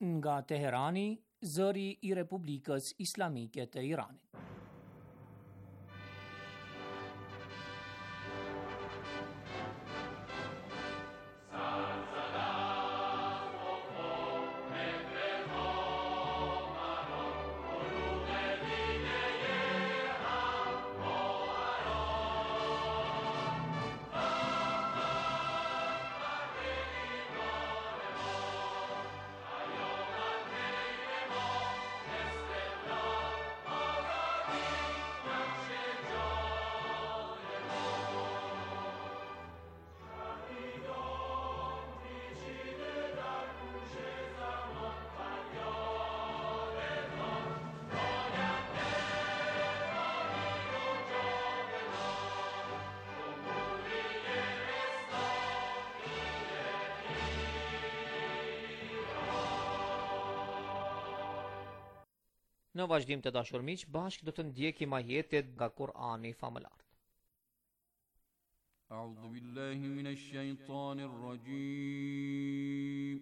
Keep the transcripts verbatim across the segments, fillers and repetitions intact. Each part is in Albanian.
Nga Teherani, zëri I Republikës Islamike të Iranit. Në vazhdim të dashur miq, bashkë do të ndjekim ajetet nga Kur'ani famëlar. A'udhu billahi minash shaitanir rajim.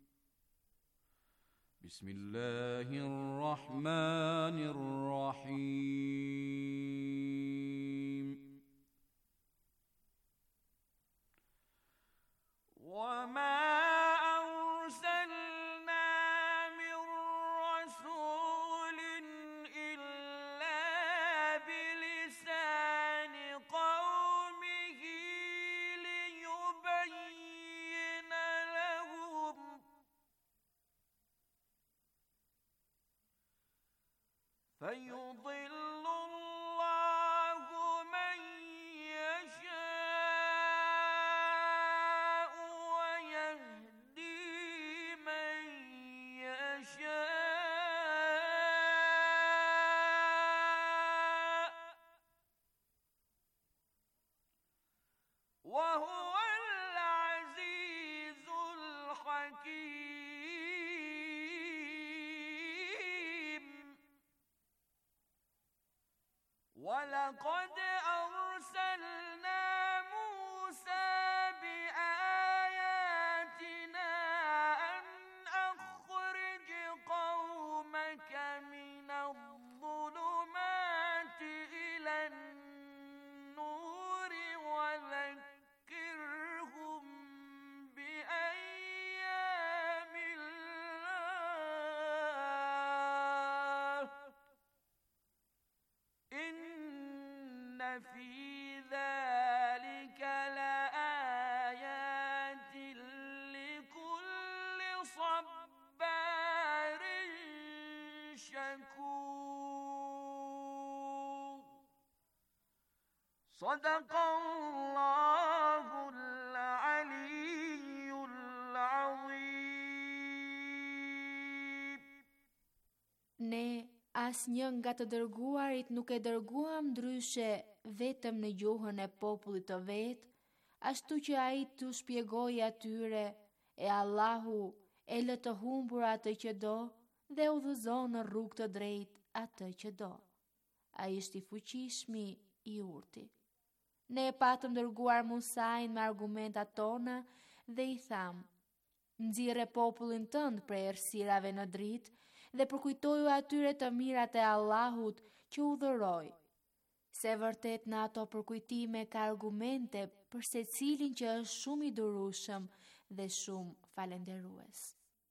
Bismillahir rahmanir rahim. Wa ma فيضل الله من يشاء ويهدي من يشاء وهو العزيز الحكيم. ولقد أرسلنا موسى بآياتنا أن أخرج قومك من الظلمات إلى النور وذكرهم بأيام الله إن في ذلك لآيات لكل صبار شكور. صدق الله العلي العظيم. Ne asnjë nga të dërguarit nuk e dërguam ndryshe vetëm në gjuhën e popullit të vet, ashtu që ai t'u shpjegojë atyre, e Allahu e lë të humbur atë që do dhe udhëzon në rrugë të drejtë atë që do. Ai është I fuqishmi I urti. Ne e patëm dërguar Musain me argumentat tona dhe I tham: nxirre popullin tënd prej errësirave në dritë dhe përkujtoju atyre të mirat e Allahut që u dhuroi. Se vërtet në ato përkujtime ka argumente për secilin që është shumë I durueshëm dhe shumë falendërues.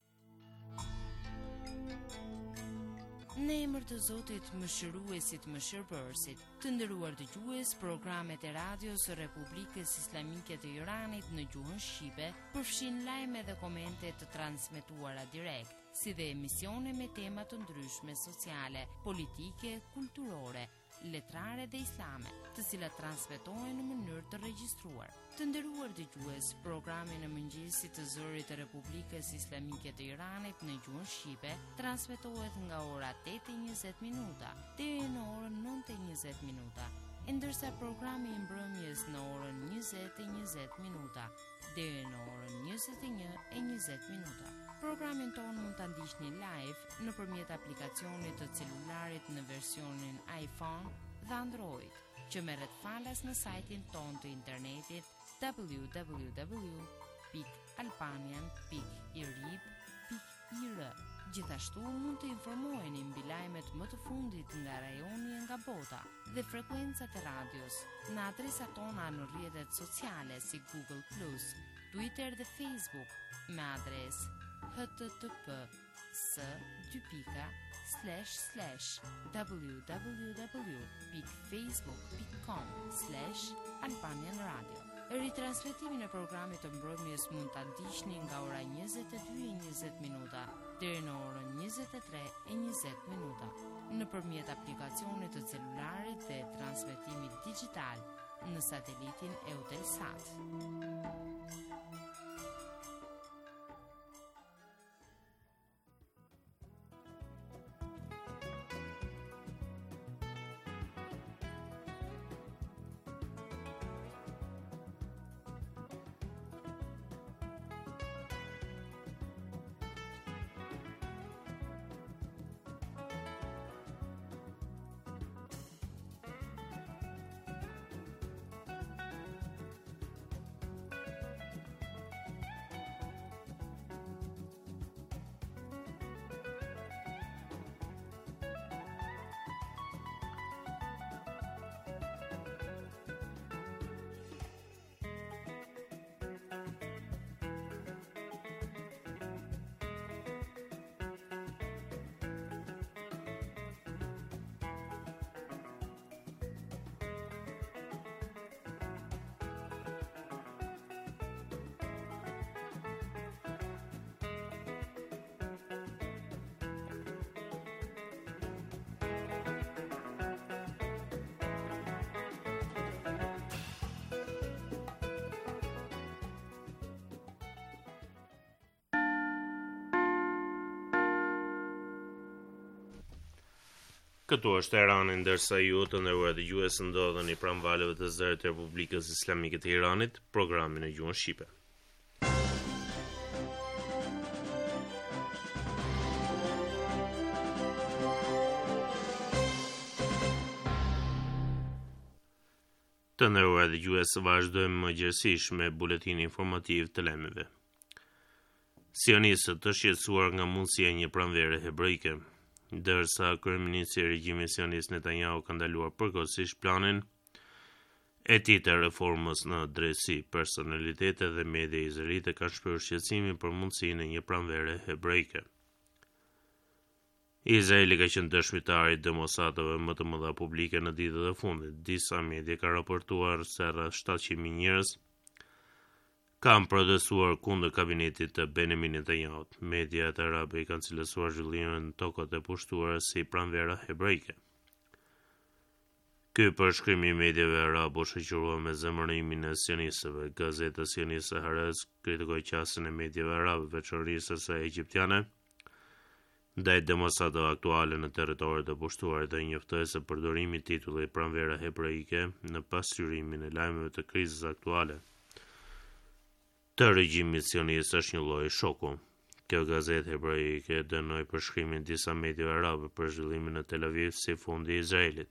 Në emër të Zotit Mëshiruesit Mëshirbërësit, të nderuar dëgjues, programet e radios së Republikës Islamike të Iranit në gjuhën shqipe përfshin lajme dhe komente të transmetuara direkt, si dhe emisione me tema të ndryshme sociale, politike, kulturore, letrare dhe islame, të cilat transmetohen në mënyrë të regjistruar. Të nderuar dëgjues, programi në mëngjesit të zërit të Republikës Islamike të Iranit në gjuhën shqipe transmetohet nga ora tetë e njëzet minuta deri në orën nëntë e njëzet minuta, ndërsa programi I mbrëmjes në orën njëzet e njëzet minuta deri në orën njëzet e një e njëzet minuta. Programin tonë mund ta ndiqni live nëpërmjet aplikacionit të celularit në versionin iPhone dhe Android, që merret falas në sajtin tonë të internetit w w w pikë albanian pikë irib pikë ir l. Gjithashtu mund të informoheni mbi lajmet më të fundit nga rajoni e nga bota dhe frekuencat e radios në adresat tona në rrjetet sociale si Google plus, Twitter dhe Facebook me adres h t t p s dy pika slash slash www dot facebook dot com slash Albanian Radio. Ritransmetimin e programit të mbrëmjes mund ta ndiqni nga ora njëzet e dy e njëzet minuta deri në orën njëzet e tre e njëzet minuta nëpërmjet aplikacionit të celularit dhe transmetimit digjital në satelitin Eutelsat. Këtu është Tirana, ndërsa ju të nderuar dëgjues ndodheni pranë valeve të zërit të Republikës Islamike të Iranit, programin e gjuhën shqipe. Të nderuar dëgjues, vazhdojmë më gjerësisht me buletinin informativ të lajmeve. Sionistët të shqetësuar nga mundësia e një pranvere hebraike, ndërsa kryeministri i regjimit sionist Netanyahu ka ndaluar përkohësisht planin e tij të reformës në drejtësi. Personalitetet dhe media izraelite kanë shprehur shqetësimin për mundësinë e një pranvere hebraike. Izraeli ka qenë dëshmitari i demonsatave më të mëdha publike në ditët e fundit. Disa media kanë raportuar se rreth shtatëqind mijë njerëz kanë protestuar kundër kabinetit të Benjamin Netanyahut. Mediat arabe i kanë cilësuar zhvillimin në tokat e pushtuara si pranvera hebraike. Ky përshkrim i mediave arabe u shoqërua me zemërimin e sionistëve. Gazeta sioniste Haaretz kritikoi qasjen e mediave arabe, veçanërisht së egjiptiane, ndaj demonstratave aktuale në territoret e pushtuara dhe njoftoi se përdorimi i titullit pranvera hebraike në pasqyrimin e lajmeve të krizës aktuale të regjimit sionist është një lloj shoku. Kjo gazetë hebraike dënoi përshkrimin e disa mediave arabe për zhvillimin në Tel Aviv si fundi i Izraelit.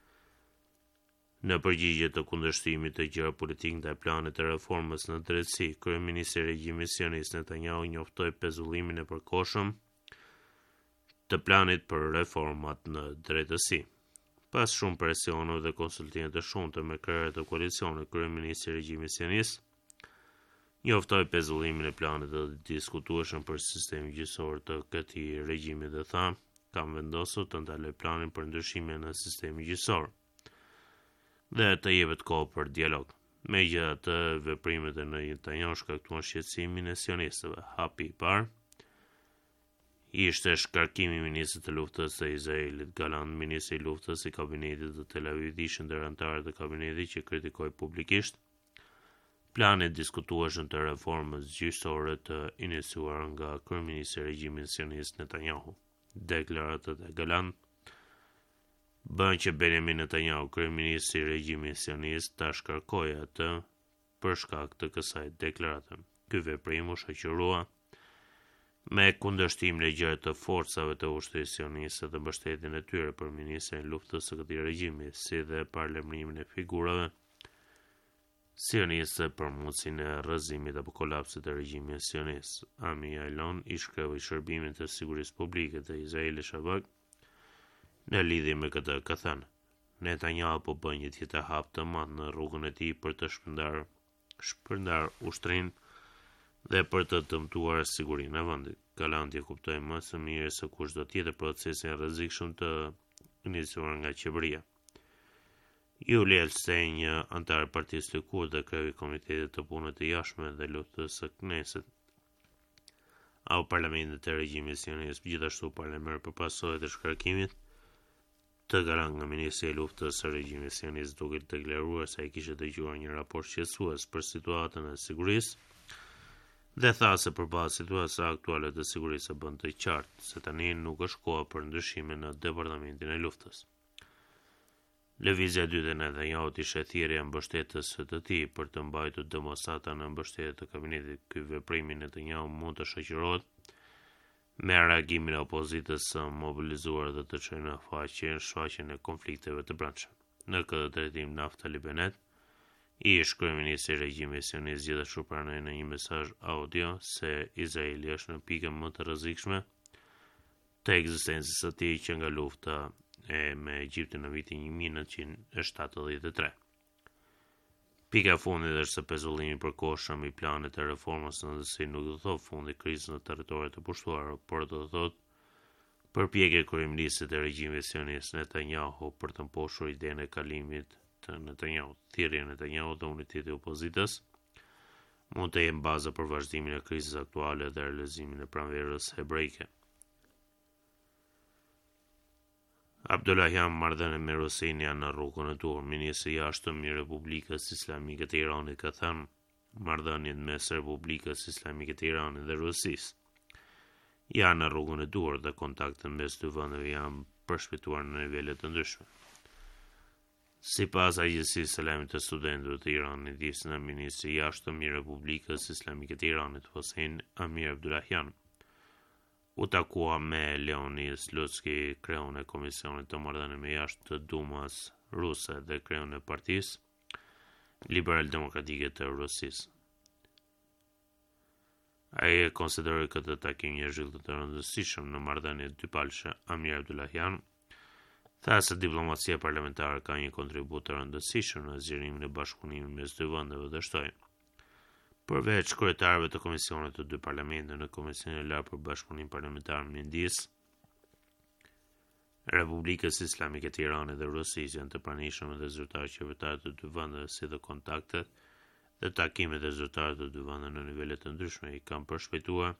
Në përgjigje të kundërshtimit të gjeopolitik ndaj planit të reformës në drejtësi, kryeministri i regjimit sionist Netanyahu njoftoi pezullimin e përkohshëm të planit për reformat në drejtësi. Pas shumë presioneve dhe konsultime të shumta me krerët të koalicionit, kryeministri i regjimit sionist njoftoi pezullimin e planit të diskutueshëm për sistemin gjyqësor të këtij regjimi dhe tha, kam vendosur të ndaloj planin për ndryshime në sistemin gjyqësor dhe të jepet kohë për dialog. Megjithatë, veprimet e Netanyahu shkaktuan shqetësimin e sionistëve. Hapi i parë ishte shkarkimi i ministrit të luftës të Izraelit. Galant, ministri i luftës i kabinetit të Tel Avivit, ishte ndër anëtarët e kabinetit që kritikoi publikisht planet diskutueshëm të reformës gjyqësore të iniciuar nga kryeministri i regjimit sionist Netanyahu. Deklaratat e Galant bën që Benjamin Netanyahu, kryeministri i regjimit sionist, ta shkarkojë atë për shkak të kësaj deklarate. Ky veprim u shoqërua me kundërshtim legjër të forcave të ushtrisë sioniste dhe mbështetjen e tyre për ministrin e luftës së këtij regjimi, si dhe paralajmërimin e figurave sioniste për mundësinë e rrëzimit apo kolapsit të regjimit sionist. Ami Ailon, ish kreu i shërbimit të sigurisë publike të Izraelit Shabak, në lidhje me këtë ka thënë: Netanyahu po bën një tjetër hap të madh në rrugën e tij për të shpërndar shpërndar ushtrinë dhe për të dëmtuar sigurinë e vendit. Galanti kuptoi më së miri se kushdo tjetër procesi i rrezikshëm të iniciuar nga qeveria. Yuli Edelstein, një antar i Partisë Likud dhe kreu i Komitetit të Punës të Jashtme dhe Luftës së Knesset apo Parlamentit të regjimit sionist, gjithashtu parlament për pasojat e shkarkimit të garant nga Ministri i Luftës së regjimit sionist, duke deklaruar se ai kishte dëgjuar një raport shqetësues për situatën e sigurisë dhe tha se përballë situatës aktuale të sigurisë bën të qartë se tani nuk është koha për ndryshime në Departamentin e Luftës. Lëvizja e dytë e Netanyahut ishte thirrja e mbështetës së të tij për të mbajtur domosata në mbështetje të kabinetit. Ky veprim i Netanyahut mund të shoqërohet me reagimin e opozitës së mobilizuar dhe të çojë në faqe shfaqjen e konflikteve të brendshme. Në këtë drejtim Naftali Bennett, ish kryeministri i regjimit sionist, gjithashtu pranoi në një mesazh audio se Izraeli është në pikën më të rrezikshme të ekzistencës së tij që nga lufta e me Egjiptin në vitin një mijë nëntëqind e shtatëdhjetë e tre. Pika e fundit është se pezullimi i përkohshëm i planet të reformës në ndësi nuk do thotë fundi krizës në territoret e pushtuara, por do thotë përpjekje kryeministit të regjimit sionist Netanyahu për të mposhtur idenë e kalimit të Netanyahut. Thirrja e Netanyahut dhe uniteti i opozitës mund të jenë baza për vazhdimin e krizës aktuale dhe realizimin e pranverës hebreike. Abdullahian, marrëdhënie me Rusin janë në rrugën e duhur. Ministri i jashtëm i Republikës Islamike të Iranit ka thënë: marrëdhëniet mes Republikës Islamike të Iranit dhe Rusisë janë në rrugën e duhur dhe kontaktet mes dy vendeve janë përshpejtuar në nivele të ndryshme. Sipas Agjencisë së Lajmit të Studentëve të Iranit, disë në Ministri i jashtëm i Republikës Islamike të Iranit, Hossein Amir Abdullahian, u takua me Leonid Slutsky, kreun e Komisionit të Marrëdhënieve jashtë të Dumas ruse dhe kreun e Partisë Liberal-Demokratike të Rusisë. Ai e konsideroi këtë takim një zhvillim të rëndësishëm në marrëdhëniet dypalëshe. Amir Abdullahian tha se diplomacia parlamentare ka një kontribut të rëndësishëm në zgjerimin e bashkëpunimit mes dy vendeve dhe shtoi: përveç kryetarëve të komisionit të dy parlamenteve në Komisionin e Lartë për Bashkëpunim Parlamentar midis Republikës Islamike të Iranit dhe Rusisë janë të pranishëm dhe zyrtarë qevetarë të dy vendeve, si dhe kontaktet dhe takimet e zyrtarëve të dy vendeve në nivele të ndryshme i kanë përshpejtuar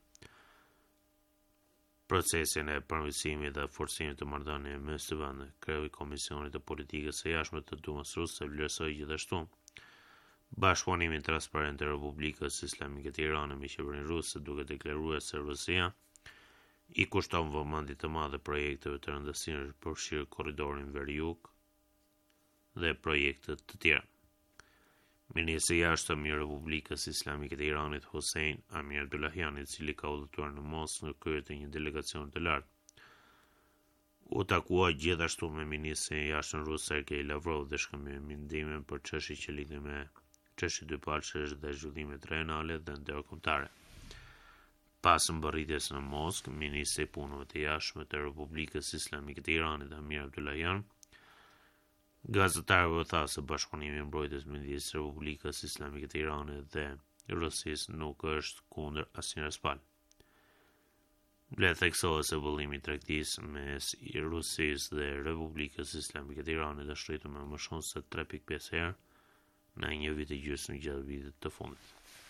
procesin e përmirësimit dhe forcimit të marrëdhënieve mes dy vendeve. Kreu i Komisionit të Politikës së Jashtme të Dumës ruse vlerësoi gjithashtu bashkëpunimin transparent të Republikës Islamike të Iranit me qeverinë ruse, duke deklaruar se Rusia i kushton vëmendje të madhe projekteve të rëndësishme për përfshirë korridorin ver-jug dhe projekte të tjera. Ministri i jashtëm i Republikës Islamike të Iranit, Hossein Amir Abdullahian, i cili ka udhëtuar në Moskë në krye të një delegacioni të lartë, u takua gjithashtu me ministrin e jashtëm rus Sergej Lavrov dhe shkëmboi ndihmën për çështje që lidhen me çështje dypalëshe dhe zhvillimet regionale dhe ndërkombëtare. Pas mbërritjes në Moskë, ministri i punëve të jashtme të Republikës Islamike të Iranit, Amir Abdullahian, gazetarëve tha se bashkëpunimi i mbrojtjes midis Republikës Islamike të Iranit dhe Rusisë nuk është kundër asnjë palë. Ble theksohet se vëllimi i tregtisë mes Rusisë dhe Republikës Islamike të Iranit është rritur me më shumë se tre pikë pesë herë në një vit e gjysmë gjatë vitit të fundit.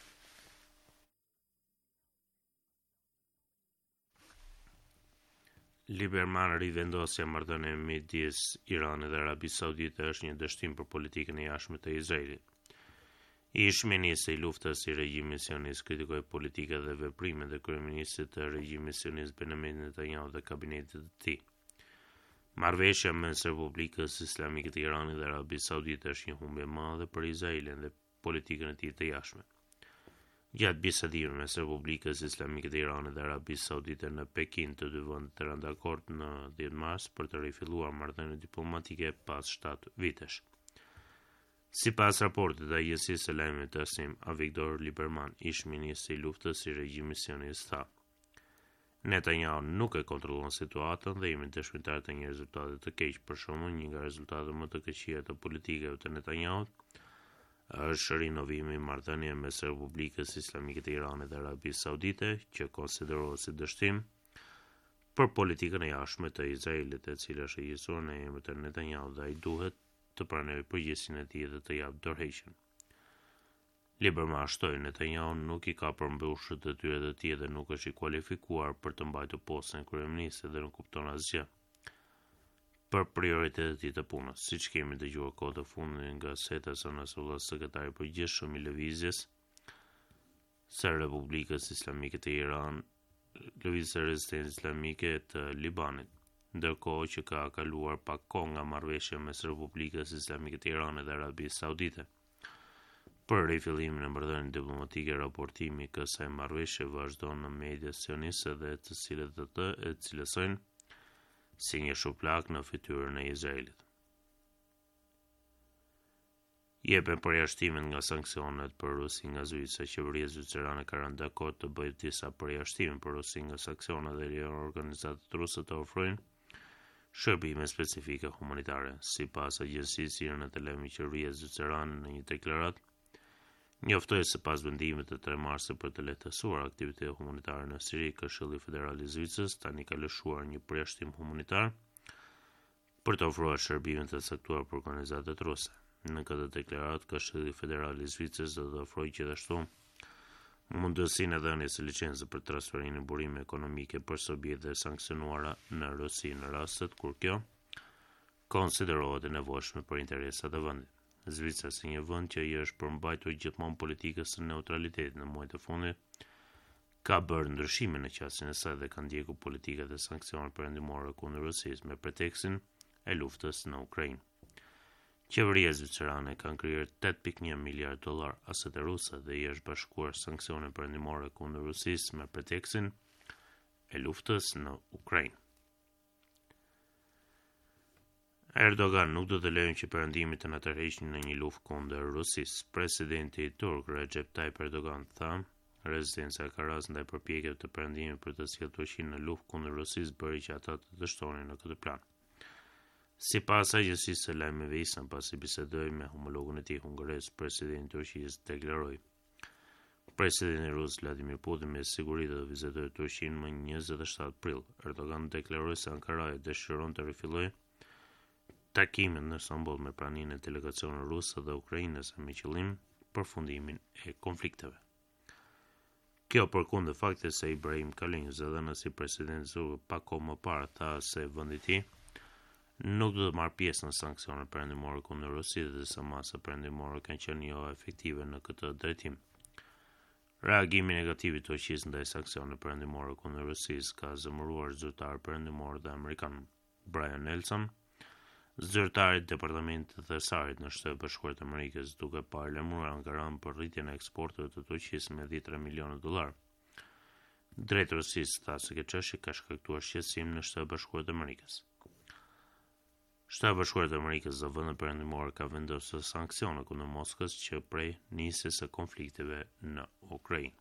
Liberman rivendosja marrëdhënie midis Iranit dhe Arabisë Saudite është një dështim për politikën e jashtme të Izraelit. Ish ministri i luftës i regjimit sionist kritikoi politikat dhe veprimet e kryeministit të regjimit sionist Benjamin Netanyahu dhe kabinetit të tij. Marrëveshja mes Republikës Islamike të Iranit dhe Arabisë Saudite është një humbje e madhe për Izraelin dhe politikën e tij të jashtme. Gjatë bisedimeve mes Republikës Islamike të Iranit dhe Arabisë Saudite në Pekin, të dy vendet rënë dakord në dhjetë mars për të rifilluar marrëdhënie diplomatike pas shtatë vitesh. Sipas raportit të Agjencisë së Lajmeve të Asim, Avigdor Lieberman, ish ministri i luftës i regjimit sionist, tha: Netanyahu nuk e kontrollon situatën dhe jemi dëshmitar të një rezultati të keq. Për shembull, një nga rezultatet më të këqija të politikave të Netanyahut është rinovimi i marrëdhënieve mes Republikës Islamike të Iranit dhe Arabisë Saudite, që konsiderohet si dështim për politikën e jashtme të Izraelit, e cila është egjizuar në emër të Netanyahut dhe ai duhet të pranojë përgjegjësinë e tij dhe të japë dorëheqjen. Lieberman shtoi Netanyahu nuk i ka përmbushur detyrat e tij dhe nuk është i kualifikuar për të mbajtur postën e kryeministrit dhe nuk kupton asgjë për prioritetet e tij të punës, siç kemi dëgjuar kohë të fundit nga Seta Nasrullah, sekretari i përgjithshëm i lëvizjes së Republikës Islamike të Iran, lëvizjes së rezistencës islamike të Libanit, ndërkohë që ka kaluar pak kohë nga marrëveshja mes Republikës Islamike të Iranit dhe Arabisë Saudite. Për rifillimin e marrëdhënieve diplomatike, raportimi i kësaj marrëveshje vazhdon në mediat sioniste dhe të cilët të të e cilësojnë si një shuplak në fytyrën e Izraelit. Jepen përjashtimet nga sanksionet për Rusi nga Zvicra. Qeveria zvicerane ka rënë dakord të bëjë disa përjashtime për Rusi nga sanksionet dhe lejon organizatat ruse të ofrojnë shërbime specifike humanitare. Sipas agjencisë sirene të lajmeve, qeveria zvicerane në një deklaratë njoftoi se pas vendimit të tre marsit për të lehtësuar aktivitetet humanitare në Siri, Këshilli Federal i Zvicrës tani ka lëshuar një përjashtim humanitar për të ofruar shërbime të caktuara për organizatat ruse. Në këtë deklaratë, Këshilli Federal i Zvicrës do të ofrojë gjithashtu mundësinë e dhënies së licencës për transferimin e burimeve ekonomike për subjekte të sanksionuara në Rusi në rastet kur kjo konsiderohet e nevojshme për interesat e vendit. Zvicra, si një vend që i është përmbajtur gjithmonë politikës së neutralitetit në muajt e fundit, ka bërë ndryshime në qasjen e saj dhe ka ndjekur politikat e sanksioneve perëndimore kundër Rusisë me pretekstin e luftës në Ukrainë. Qeveria zvicerane ka kryer tetë pikë një miliard dollar asete ruse dhe i është bashkuar sanksione perëndimore kundër Rusisë me pretekstin e luftës në Ukrainë. Erdogan nuk do të lejojë që perëndimit të na tërheqin në një luftë kundër Rusisë. Presidenti turk Recep Tayyip Erdogan tha: Rezistenca ka rast ndaj përpjekjeve të perëndimit për të sjellë Turqinë në luftë kundër Rusisë bëri që ata të dështonin në këtë plan. Sipas agjencisë së lajmeve ISNA, pasi bisedoi me homologun e tij hungarez, presidenti i Turqisë deklaroi: Presidenti rus Vladimir Putin me siguri do të vizitojë Turqinë më njëzet e shtatë prill. Erdogan deklaroi se Ankara dëshiron të rifillojë takimet në Istanbul me praninë e delegacionit rus dhe ukrainase me qëllim përfundimin e konflikteve. Kjo përkundër faktit se Ibrahim Kalin, zëdhënës si president turk pak kohë më parë, tha se vendi i tij nuk do të marrë pjesë në sanksionet perëndimore kundër Rusisë dhe se masa perëndimore kanë qenë jo efektive në këtë drejtim. Reagimi negativ i Turqisë ndaj sanksioneve perëndimore kundër Rusisë ka zemëruar zyrtarë perëndimor dhe amerikan. Brian Nelson, zyrtari i Departamentit të Thesarit në Shtetet Bashkuara të Amerikës, duke paralajmëruar Ankaran për rritjen e eksporteve të Turqisë me dhjetë miliona dollar. Drejt Rusisë tha se kjo çështje ka shkaktuar shqetësim në Shtetet Bashkuara të Amerikës. Shtetet Bashkuara të Amerikës dhe vendet perëndimore ka vendosur sanksione kundër Moskës që prej nisjes së konflikteve në Ukrainë.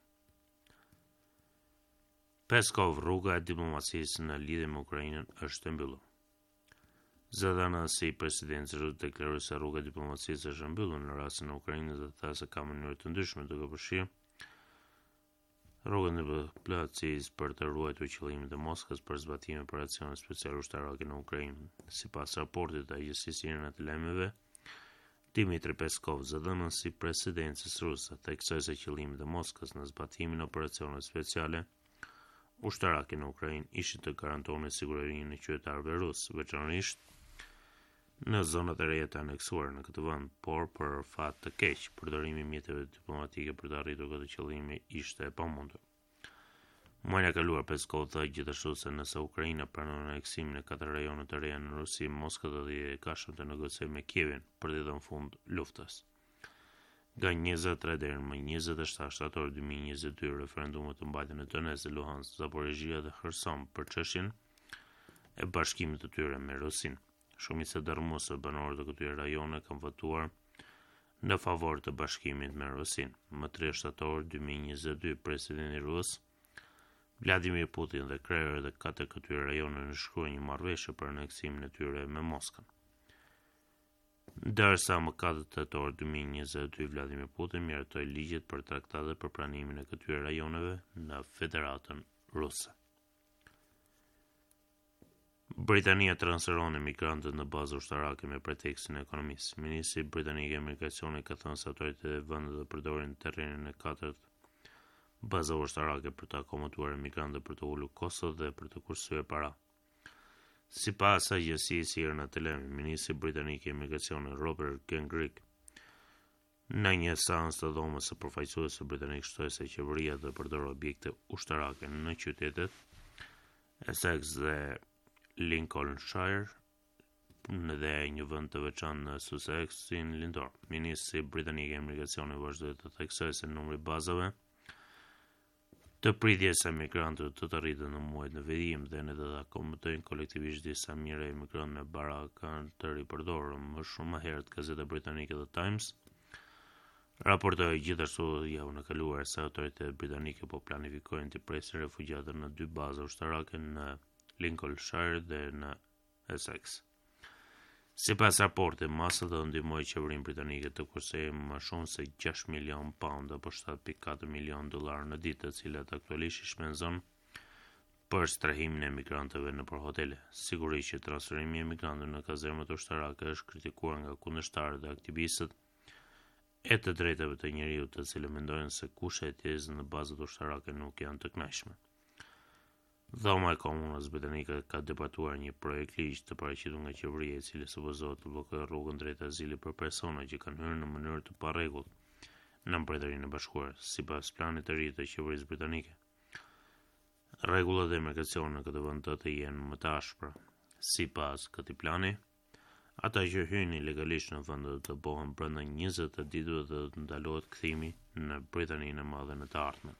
Peskov, rruga e diplomacisë në lidhje me Ukrainën është e mbyllur. Zëdhënësi i presidentit rus deklaroi se rruga e diplomacisë është e mbyllur në rastin e Ukrainës dhe tha se ka mënyra të ndryshme duke përfshirë rrugën e diplomacisë për të ruajtur qëllimet e Moskës për zbatimin e operacionit special ushtarake në Ukrainë. Sipas raportit të agjencisë sirene të lajmeve, Dmitry Peskov, zëdhënësi i presidentit rus, theksoi se qëllimet e Moskës në zbatimin e operacioneve speciale ushtarake në Ukrainë ishin të garantonin sigurinë e qytetarëve rusë, veçanërisht në zonat e reja të aneksuara në këtë vend, por për fat të keq, përdorimi i mjeteve diplomatike për të arritur këtë qëllim ishte e pamundur. Muajin e kaluar, Peskov tha gjithashtu se nëse Ukraina pranon aneksimin e katër rajone të reja në Rusi, Moska do të jetë e kashëm të negociojë me Kievin për të dhënë fund luftës. Nga njëzet e tre deri më njëzet e shtatë shtator dy mijë e njëzet e dy, referendumet të mbajtën në Donetsk, Luhansk, Zaporizhia dhe Kherson për çështjen e bashkimit të tyre me Rusinë. Shumica dërmuese banorë të këtyre rajone kanë votuar në favor të bashkimit me Rusin. Më tre shtator dy mijë e njëzet e dy, presidenti rus Vladimir Putin dhe krerët e katër këtyre rajone nënshkruan një marrëveshje për aneksimin e tyre me Moskën. Ndërsa më katër tetor dy mijë e njëzet e dy, Vladimir Putin mirëtoi ligjet për traktate për pranimin e këtyre rajoneve në Federatën Ruse. Britania transferon emigrantët në bazë ushtarake me pretekstin e ekonomisë. Ministri britanik i emigracionit ka thënë se autoritetet e vendit do përdorin terrenin e katërt baza ushtarake për të akomoduar emigrantët për të ulur kostot dhe për të kursyer para. Sipas agjencisë Irna Telemi, ministri britanik i emigracionit Robert Gingrich në një seancë të dhomës së përfaqësuesve britanik shtoi se qeveria do të përdorë objekte ushtarake në qytetet Essex dhe Lincolnshire dhe një vend të veçantë në Sussexin lindor. Ministri britanik i emigracionit vazhdoi të theksojë se numri i bazave të pritjes së emigrantëve do të rritet në muajt në vijim dhe ne do të akomodojnë kolektivisht disa mijë emigrantë me baraka të ripërdorur. Më shumë më herët gazeta britanike The Times raportoi gjithashtu javën e kaluar se autoritetet britanike po planifikojnë të presin refugjatët në dy baza ushtarake në Lincolnshire dhe në Essex. Sipas raportit, masa do ndihmojë qeverinë britanike të kursejë më shumë se gjashtë milion pound apo shtatë pikë katër milion dollar në ditë, të cilat aktualisht i shpenzon për strahimin e emigrantëve nëpër hotele. Sigurisht që transferimi i emigrantëve në kazermat ushtarake është kritikuar nga kundërshtarët dhe aktivistët e të drejtave të njerëzit, të cilët mendojnë se kushtet e jetës në bazat ushtarake nuk janë të kënaqshme. Dhoma e Komunës britanike ka debatuar një projekt ligj të paraqitur nga qeveria, i cili supozohet të bllokojë rrugën drejt azilit për persona që kanë hyrë në mënyrë të parregullt në Mbretërinë e Bashkuar. Sipas planit të ri të qeverisë britanike, rregullat e emigracionit në këtë vend do të jenë më të ashpra. Sipas këtij plani, ata që hyjnë ilegalisht në vend do të bëhen brenda njëzet ditëve dhe do të ndalohet kthimi në Britaninë e Madhe në të ardhmen.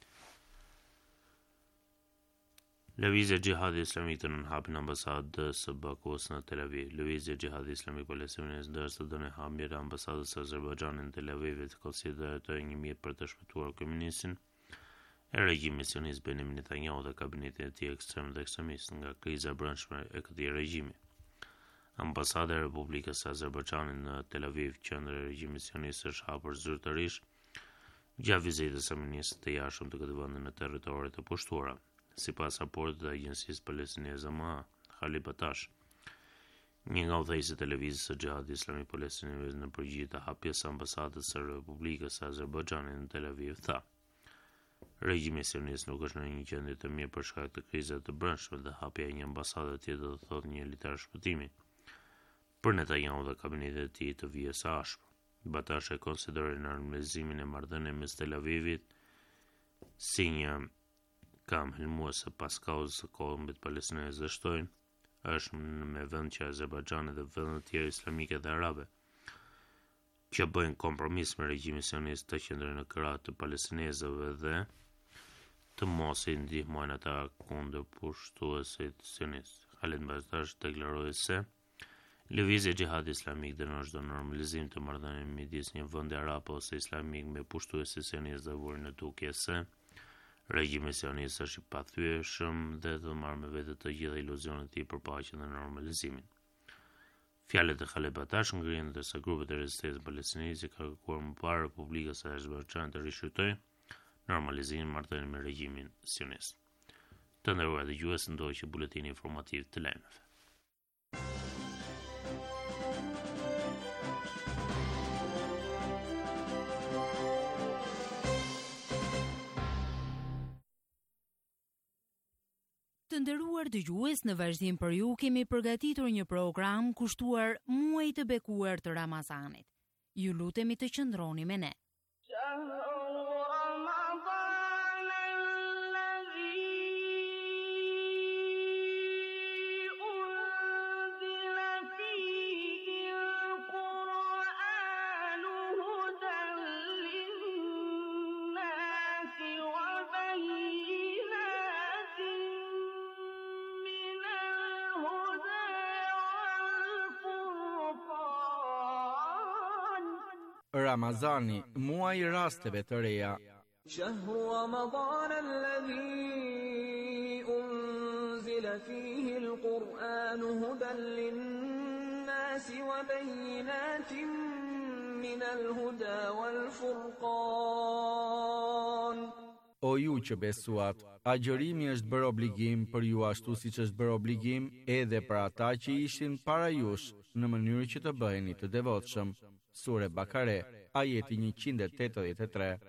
Lëvizja Xhihadi Islamik të nënhapin ambasadës së Bakus në Tel Aviv. Lëvizja Xhihadi Islamik palestinase ndërsa do në hapjen e ambasadës së Azerbajxhanit në Tel Aviv të konsiderohet një mjet për të shpëtuar kryeministin e regjimit sionist Benjamin Netanyahu dhe kabinetin e tij ekstrem dhe ekstremist nga kriza e brendshme e këtij regjimi. Ambasada e Republikës së Azerbajxhanit në Tel Aviv, qendër e regjimit sionist, është hapur zyrtarisht gjatë vizitës së ministrit të jashtëm të këtij vendi në territoret e pushtuara. Sipas raportit të agjencisë palestineze M A, Khalid Batash, një nga udhëheqësit e lëvizjes së Xhihadit Islamik palestinez në përgjigje të hapjes së ambasadës së Republikës së Azerbajxhanit në Tel Aviv, tha: Regjimi sionist nuk është në një gjendje të mirë për shkak të krizave të brendshme dhe hapja e një ambasade tjetër do të thotë një litar shpëtimi për Netanyahu dhe kabinetin e tij të vijës së ashpër. Batash e konsideroi normalizimin e marrëdhënieve mes Tel Avivit si një kam helmuese pas kauzës së kombit palestinez dhe shtojnë është me vend që Azerbajxhani dhe vendet tjera islamike dhe arabe që bëjnë kompromis me regjimin sionist të qëndrojnë në krah të palestinezëve dhe të mos i ndihmojnë ata kundër pushtuesit sionist. Khalid Batash deklaroi se lëvizja Xhihadi Islamik dënon çdo normalizim të marrëdhënieve midis një vendi arab ose islamik me pushtuesit sionist dhe vuri në dukje se regjimi sionist është i pathyeshëm dhe do marrë me vete të gjitha iluzionet e tij për paqen dhe normalizimin. Fjalët e Khalid Batash ngrihen ndërsa grupet e rezistencës palestineze kanë kërkuar më parë Republikës së Azerbajxhanit të rishqyrtojë normalizimin e marrëdhënieve me regjimin sionist. Të nderuar dëgjues, ndoqë buletini informativ të lajmeve. Të nderuar dëgjues, në vazhdim për ju kemi përgatitur një program kushtuar muajit të bekuar të Ramazanit. Ju lutemi të qëndroni me ne. Ramazani, muaji i rasteve të reja. شهر رمضان الذي أنزل فيه القرآن هدى للناس وبينات من الهدى والفرقان. O ju që besuat, agjërimi është bërë obligim për ju ashtu siç është bërë obligim edhe për ata që ishin para jush në mënyrë që të bëheni të devotshëm. Sure Bakare, ajeti njëqind e tetëdhjetë e tre.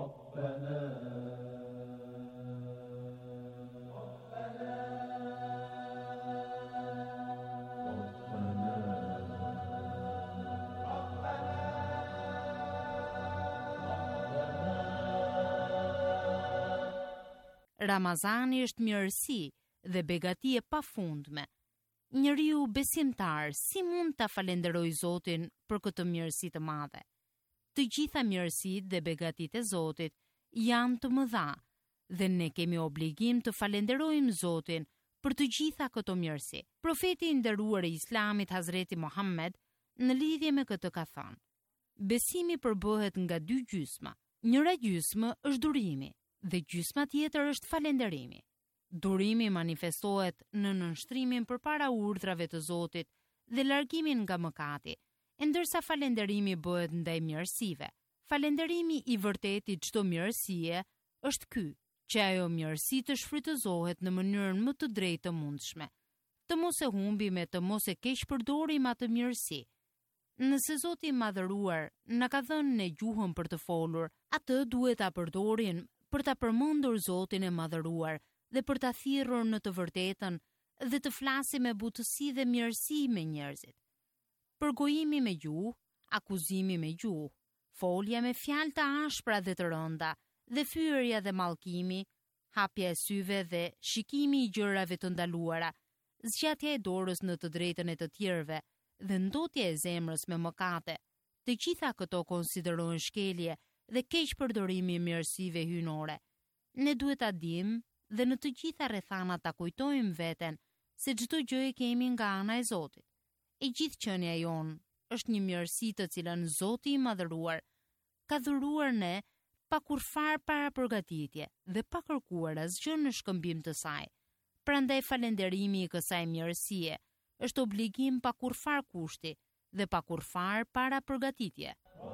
Ramazani është mirësi dhe begati e pafundme. Njeriu besimtar si mund ta falenderojë Zotin për këtë mirësi të madhe? Të gjitha mirësitë dhe begatitë e Zotit janë të mëdha dhe ne kemi obligim të falenderojmë Zotin për të gjitha këto mirësi. Profeti i nderuar i Islamit Hazreti Muhammed në lidhje me këtë ka thënë: besimi përbëhet nga dy gjysma. Njëra gjysmë është durimi dhe gjysma tjetër është falenderimi. Durimi manifestohet në nënshtrimin përpara urdhrave të Zotit dhe largimin nga mëkati, ndërsa falenderimi bëhet ndaj mirësive. Falenderimi i vërtetë i çdo mirësie është ky, që ajo mirësi të shfrytëzohet në mënyrën më të drejtë të mundshme. Të mos e humbim e të mos e keq përdorim atë mirësi. Nëse Zoti i Madhëruar na ka dhënë ne gjuhën për të folur, atë duhet ta përdorim për ta përmendur Zotin e Madhëruar dhe për ta thirrur në të vërtetën dhe të flasim me butësi dhe mirësi me njerëzit. Përgojimi me gjuhë, akuzimi me gjuhë, folja me fjalë të ashpra dhe të rënda, dhe fyerja dhe mallkimi, hapja e syve dhe shikimi i gjërave të ndaluara, zgjatja e dorës në të drejtën e të tjerëve dhe ndotja e zemrës me mëkate. Të gjitha këto konsiderohen shkelje dhe keq përdorimi i mirësive hyjnore. Ne duhet ta dimë dhe në të gjitha rrethanat ta kujtojmë veten se çdo gjë e kemi nga ana e Zotit. E gjithë qenia jonë është një mirësi të cilën Zoti i Madhëruar ka dhuruar ne pa kurfar para përgatitje dhe pa kërkuar asgjë në shkëmbim të saj. Prandaj falenderimi i kësaj mirësie është obligim pa kurfar kushti dhe pa kurfar para përgatitje.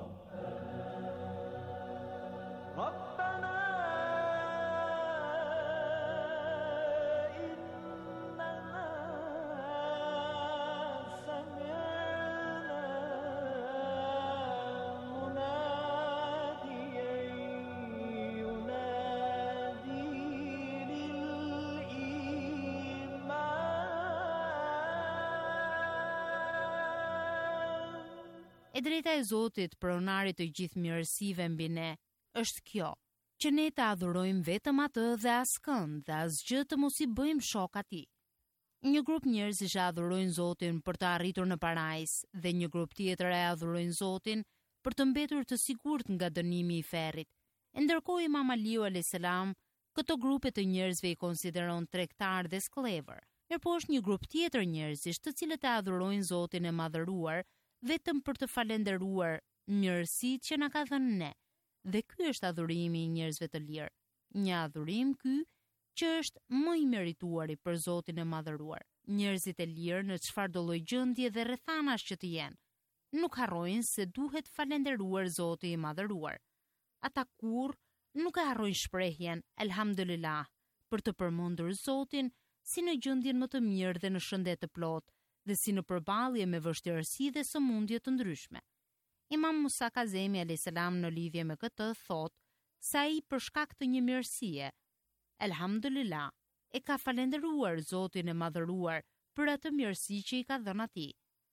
E drejta e Zotit, pronarit të gjithë mirësive mbi ne, është kjo, që ne të adhurojmë vetëm atë dhe askënd dhe asgjë të mos i bëjmë shok atij. Një grup njerëzish e adhurojnë Zotin për të arritur në parajs dhe një grup tjetër e adhurojnë Zotin për të mbetur të sigurt nga dënimi i ferrit. Ndërkohë Imam Aliu alayhis salam këto grupe të njerëzve i konsideron tregtar dhe skllëvër. Mirpo është një grup tjetër njerëzish të cilët e adhurojnë Zotin e Madhëruar vetëm për të falenderuar mirësitë që na ka dhënë ne. Dhe ky është adhurimi i njerëzve të lirë. Një adhurim ky që është më i merituari për Zotin e Madhëruar. Njerëzit e lirë në çfarëdo lloj gjendje dhe rrethanash që të jenë, nuk harrojnë se duhet falenderuar Zoti i Madhëruar. Ata kurrë nuk e harrojnë shprehjen Elhamdulillah për të përmendur Zotin si në gjendjen më të mirë dhe në shëndet të plotë, dhe si në përballje me vështirësi dhe sëmundje të ndryshme. Imam Musa Kazemi alayhis salam në lidhje me këtë thotë se ai për shkak të një mirësie, Elhamdulillah, e ka falenderuar Zotin e Madhëruar për atë mirësi që i ka dhënë atij.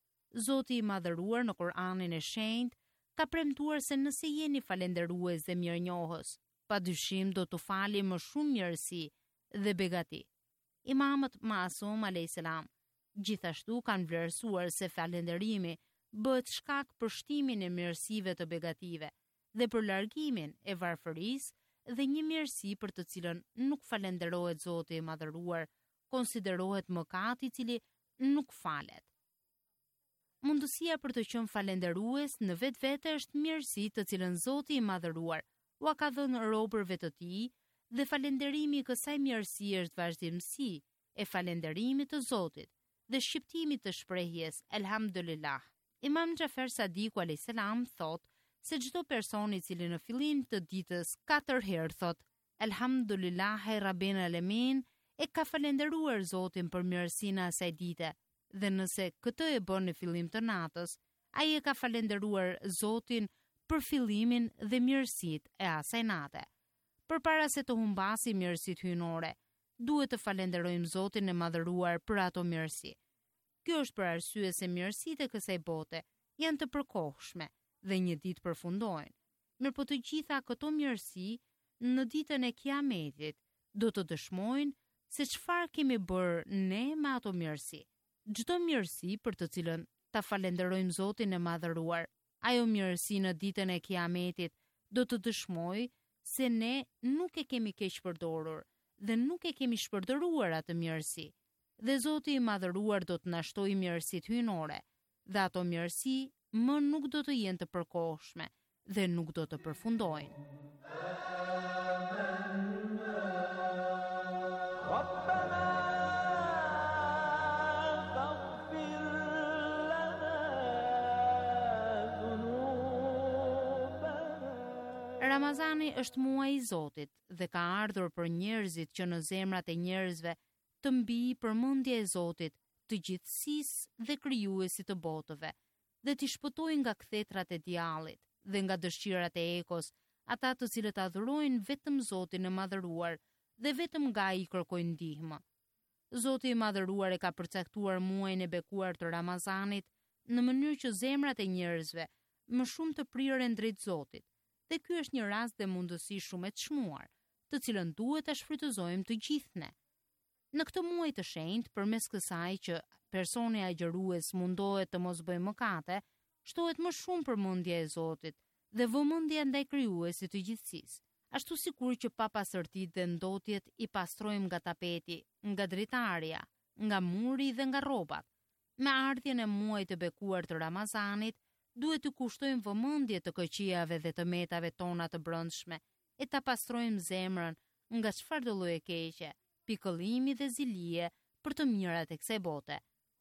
Zoti i Madhëruar në Kur'anin e Shenjtë ka premtuar se nëse jeni falendërues dhe mirënjohës, padyshim do t'u fali më shumë mirësi dhe begati. Imamët Masum alayhis salam gjithashtu kanë vlerësuar se falënderimi bëhet shkak për shtimin e mirësive të begative dhe për largimin e varfërisë dhe një mirësi për të cilën nuk falenderohet Zoti i Madhëruar, konsiderohet mëkat i cili nuk falet. Mundësia për të qenë falendërues në vetvete është mirësi të cilën Zoti i Madhëruar ua ka dhënë robërve të tij, dhe falënderimi i kësaj mirësie është vazhdimsi e falënderimit të Zotit dhe shqiptimit të shprehjes Elhamdulillah. Imam Xhafer Sadiku alayhis salam thot se çdo person i cili në fillim të ditës katër herë thot Elhamdulillahi Rabbil Alamin e ka falendëruar Zotin për mirësinë e asaj dite, dhe nëse këtë e bën në fillim të natës, ai e ka falendëruar Zotin për fillimin dhe mirësitë e asaj nate. Përpara se të humbasi mirësitë hyjnore, duhet të falenderojmë Zotin e Madhëruar për ato mirësi. Kjo është për arsye se mirësitë e kësaj bote janë të përkohshme dhe një ditë përfundojnë. Mirë po të gjitha këto mirësi në ditën e Kiametit do të dëshmojnë se çfarë kemi bërë ne me ato mirësi. Çdo mirësi për të cilën ta falenderojmë Zotin e Madhëruar, ajo mirësi në ditën e Kiametit do të dëshmojë se ne nuk e kemi keq përdorur dhe nuk e kemi shpërdoruar atë mirësi. Dhe Zoti i Madhëruar do të na shtojë mirësitë hyjnore, dhe ato mirësi më nuk do të jenë të përkohshme dhe nuk do të përfundojnë. Ramazani është muaji i Zotit dhe ka ardhur për njerëzit që në zemrat e njerëzve të mbijë përmendja e Zotit, të gjithësisë dhe krijuesit të botëve, dhe t'i shpëtojë nga kthetrat e djallit dhe nga dëshirat e ekos, ata të cilët adhurojnë vetëm Zotin e Madhëruar dhe vetëm nga ai kërkojnë ndihmë. Zoti i Madhëruar e ka përcaktuar muajin e bekuar të Ramazanit në mënyrë që zemrat e njerëzve më shumë të prirën drejt Zotit. Dhe ky është një rast dhe mundësi shumë e çmuar, të cilën duhet ta shfrytëzojmë të gjithë ne. Në këtë muaj të shenjtë, përmes kësaj që personi agjërues mundohet të mos bëjë mëkate, shtohet më shumë përmendja e Zotit dhe vëmendja ndaj krijuesit të gjithësisë. Ashtu sikur që papastërtitë dhe ndotjet i pastrojmë nga tapeti, nga dritarja, nga muri dhe nga rrobat. Me ardhjen e muajit të bekuar të Ramazanit, duhet të kushtojmë vëmendje të këqijave dhe të metave tona të brendshme e ta pastrojmë zemrën nga çfarëdo lloji keqe, pikëllimi dhe zilie për të mirat e kësaj bote.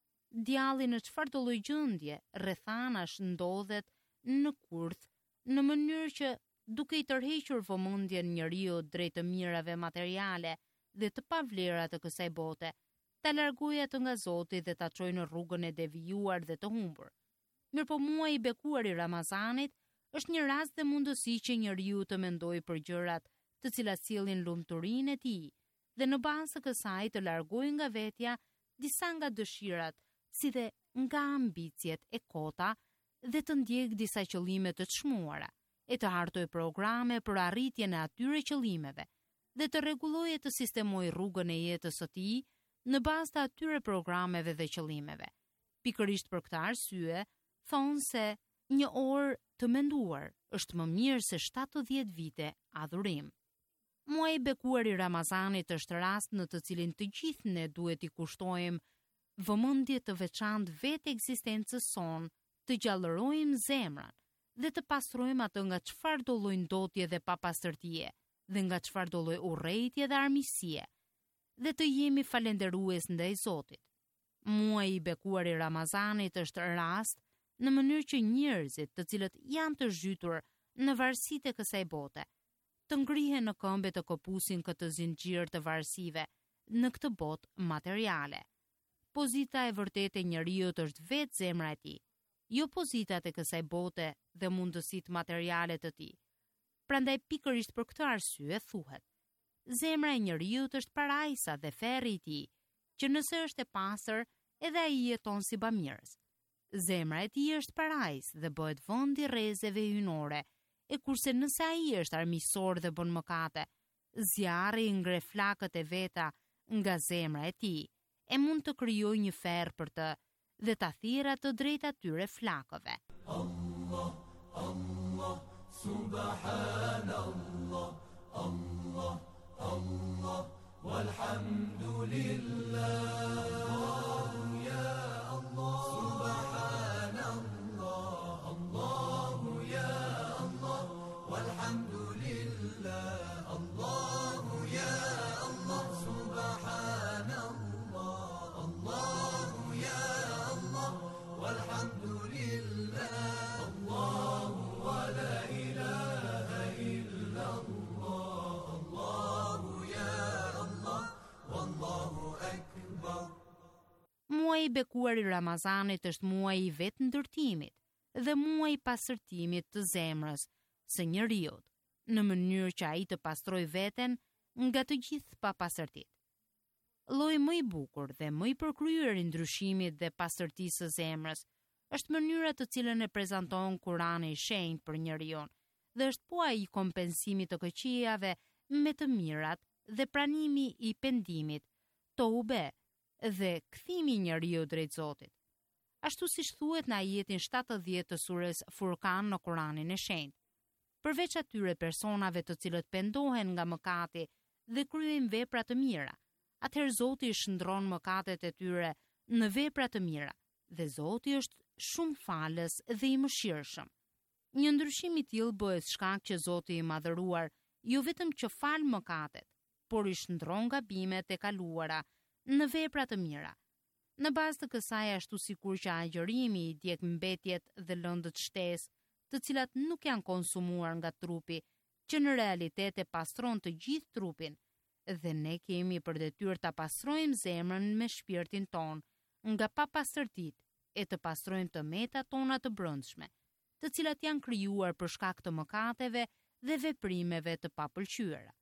Djalli në çfarëdo lloj gjendje rrethanash ndodhet në kurth, në mënyrë që duke i tërhequr vëmendjen njeriu drejt të mirave materiale dhe të pavlera të kësaj bote, ta largojë atë nga Zoti dhe ta çojë në rrugën e devijuar dhe të humbur. Mirë po muaji i bekuar i Ramazanit është një rast dhe mundësi që njeriu të mendojë për gjërat të cilat sillin lumturinë e tij dhe në bazë të kësaj të largojë nga vetja disa nga dëshirat, si dhe nga ambicjet e kota dhe të ndjek disa qëllime të çmuara, e të hartoj programe për arritjen e atyre qëllimeve dhe të rregullojë të sistemojë rrugën e jetës së tij në bazë të atyre programeve dhe qëllimeve. Pikërisht për këtë arsye, thonë se një orë të menduar është më mirë se shtatëdhjetë vite adhurim. Muaji i bekuar i Ramazanit është rast në të cilin të gjithë ne duhet i kushtojmë vëmendje të veçantë vetë ekzistencës sonë, të gjallërojmë zemrën dhe të pastrojmë atë nga çfarëdo lloj ndotje dhe papastërtie, dhe nga çfarëdo lloj urrejtje dhe armiqësie, dhe të jemi falendërues ndaj Zotit. Muaji i bekuar i Ramazanit është rast në mënyrë që njerëzit të cilët janë të zhytur në varësitë e kësaj bote, të ngrihen në këmbë të kopusin këtë zinxhir të varësive në këtë botë materiale. Pozita e vërtetë e njeriu është vetë zemra e tij, jo pozitat e kësaj bote dhe mundësitë materiale të tij. Prandaj pikërisht për këtë arsye thuhet: zemra e njeriu është parajsa dhe ferri i tij, që nëse është e pastër, edhe ai jeton si bamirës. Zemra e tij është parajs dhe bëhet vend i rrezeve hyjnore, e kurse nëse ai është armiqësor dhe bën mëkate, zjarri i ngre flakët e veta nga zemra e tij, e mund të krijojë një ferr për të dhe ta thirrë atë drejt atyre flakëve. Allah, Allah, subhanallah, Allah, Allah, walhamdulillah, ya Allah, subhanallah. Muaji i bekuar i Ramazanit është muaji i vetë ndërtimit dhe muaji i pastërtimit të zemrës së njeriut, në mënyrë që ai të pastrojë veten nga të gjithë papastërtitë. Lloji më i bukur dhe më i përkryer i ndryshimit dhe pastërtisë së zemrës është mënyra të cilën e prezanton Kurani i Shenjtë për njeriu dhe është po ai kompensimi të këqijave me të mirat dhe pranimi i pendimit, toube dhe kthimi i njeriu drejt Zotit. Ashtu siç thuhet në ajetin shtatëdhjetë të surës Furkan në Kuranin e Shenjtë. Përveç atyre personave të cilët pendohen nga mëkati dhe kryejnë vepra të mira, atëherë Zoti i shndron mëkatet e tyre në vepra të mira dhe Zoti është shumë falës dhe i mëshirshëm. Një ndryshim i tillë bëhet shkak që Zoti i madhëruar jo vetëm që fal mëkatet, por i shndron gabimet e kaluara në vepra të mira. Në bazë të kësaj, ashtu sikur që agjërimi i djeg mbetjet dhe lëndët shtesë, të cilat nuk janë konsumuar nga trupi, që në realitet e pastron të gjithë trupin, dhe ne kemi për detyrë ta pastrojmë zemrën me shpirtin ton nga papastërtitë e të pastrojmë të metat tona të brendshme, të cilat janë krijuar për shkak të mëkateve dhe veprimeve të papëlqyera.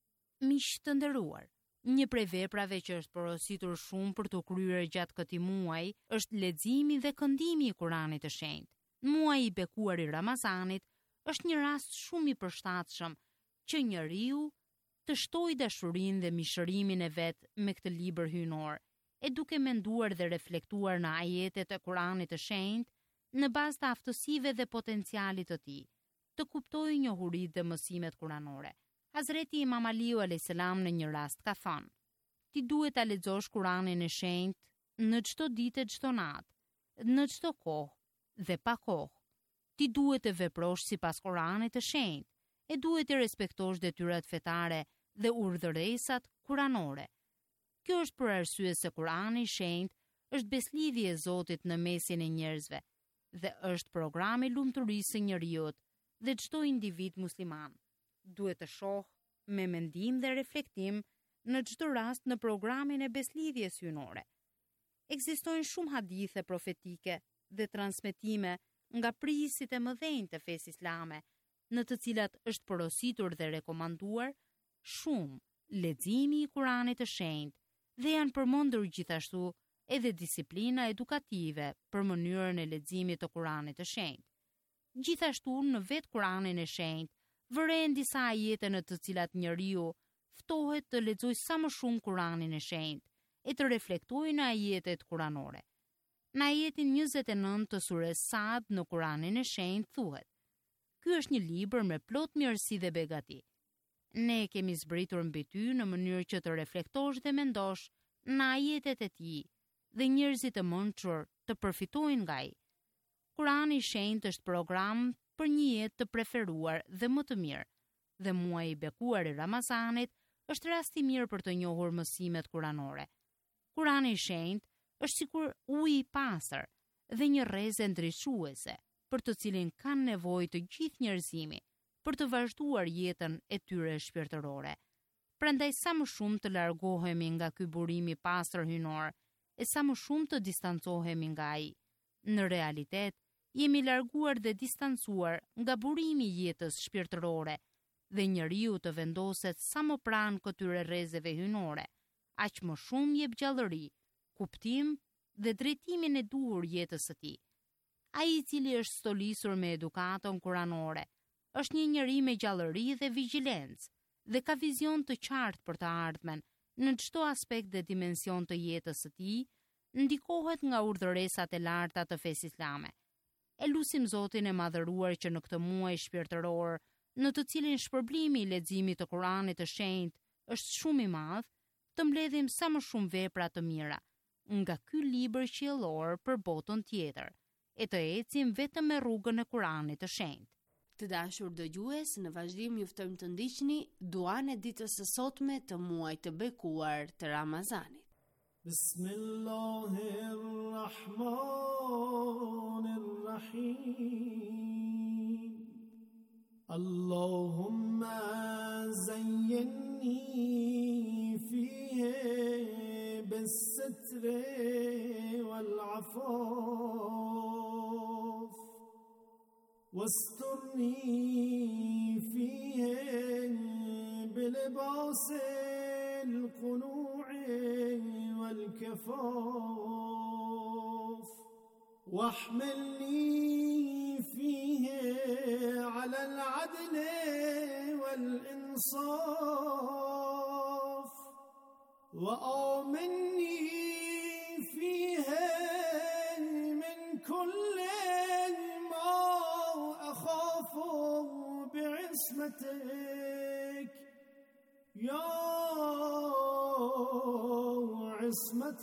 Miq të nderuar, një prej veprave që është porositur shumë për të kryer gjatë këtij muaji është leximi dhe këndimi i Kuranit të Shenjtë. Muaji i bekuar i Ramazanit është një rast shumë i përshtatshëm që njeriu të shtojë dashurinë dhe mishërimin e vet me këtë libër hyjnor, e duke menduar dhe reflektuar në ajetet e Kuranit të Shenjtë në bazë të aftësive dhe potencialit të tij, të kuptojë njohuritë dhe mësimet kuranore. Hazreti Imam Aliu alayhis salam në një rast ka thënë: "Ti duhet ta lexosh Kuranin e Shenjtë në çdo ditë e çdo natë, në çdo kohë dhe pa kohë. Ti duhet të veprosh sipas Kuranit të Shenjtë e duhet të respektosh detyrat fetare dhe urdhëresat kuranore." Kjo është për arsye se Kurani i Shenjtë është beslidhje e Zotit në mesin e njerëzve dhe është programi lumturisë së njeriu dhe çdo individ musliman duhet të shohë me mendim dhe reflektim në çdo rast në programin e beslidhjes hyjnore. Ekzistojnë shumë hadithe profetike dhe transmetime nga prisit e mëdhenj të fesë islame, në të cilat është porositur dhe rekomanduar shumë leximi i Kuranit të Shenjtë dhe janë përmendur gjithashtu edhe disiplina edukative për mënyrën e leximit të Kuranit të Shenjtë. Gjithashtu në vetë Kuranin e Shenjtë vëren disa ajete në të cilat njeriu ftohet të lexojë sa më shumë Kuranin e Shenjtë e të reflektojë në ajetet kuranore. Në ajetin njëzet e nëntë të surës Sad në Kuranin e Shenjtë thuhet: "Ky është një libër me plot mirësi dhe begati. Ne kemi zbritur mbi ty në mënyrë që të reflektosh dhe mendosh në ajetet e tij dhe njerëzit e mençur të përfitojnë nga ai." Kurani i Shenjtë është program për një jetë të preferuar dhe më të mirë, dhe muaji i bekuar i Ramazanit është rast i mirë për të njohur mësimet kuranore. Kurani i Shenjtë është sikur uji i pastër dhe një rrezë ndriçuese për të cilin kanë nevojë të gjithë njerëzimi për të vazhduar jetën e tyre shpirtërore. Prandaj sa më shumë të largohemi nga ky burim i pastër hyjnor e sa më shumë të distancohemi nga ai. Në realitet, jemi larguar dhe distancuar nga burimi i jetës shpirtërore dhe njeriu të vendoset sa më pranë këtyre rrezeve hyjnore, aq më shumë jep gjallëri, kuptim dhe drejtimin e duhur jetës së tij. Ai i cili është stolisur me edukatën kuranore është një njeri me gjallëri dhe vigjilencë dhe ka vizion të qartë për të ardhmen në çdo aspekt dhe dimension të jetës së tij, ndikohet nga urdhëresat e larta të fesë islame. E lutim Zotin e madhëruar që në këtë muaj shpirtëror, në të cilin shpërblimi i leximit të Kuranit të Shenjtë është shumë i madh, të mbledhim sa më shumë vepra të mira nga ky libër qiellor për botën tjetër, e të ecim vetëm me rrugën e Kuranit të Shenjtë. Të dashur dëgjues, në vazhdim ju ftojmë të ndiqni duan e ditës së sotme të muajit të bekuar të Ramazanit. Bismillahirrahmanirrahim. Allahumma zayyinni fihi bis-sitri واسترني فيه بلباس القنوع والكفاف واحملني فيه على العدل والإنصاف وآمني فيه من كل ما أخاف بعصمتك يا عصمة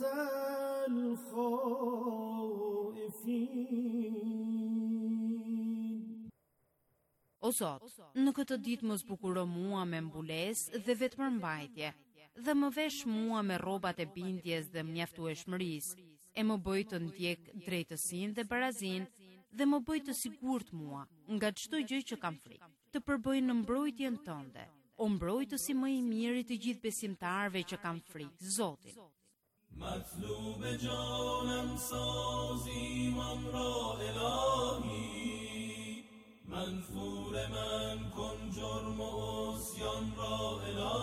الخائفين. O Zot, në këtë ditë më zbukuro mua me mbulesë dhe vetëmërmbajtje, dhe më vesh mua me rrobat e bindjes dhe mjaftueshmërisë, e më bëj të ndjek drejtësinë dhe barazinë dhe më bëj të sigurt mua nga çdo gjë që kam frikë, të përbëj në mbrojtjen tënde, o mbrojtësi më i miri të gjithë besimtarëve që kanë frikë Zotin. مطلوب جانم سازی من را الهی منفور من کن جرم و عصیان را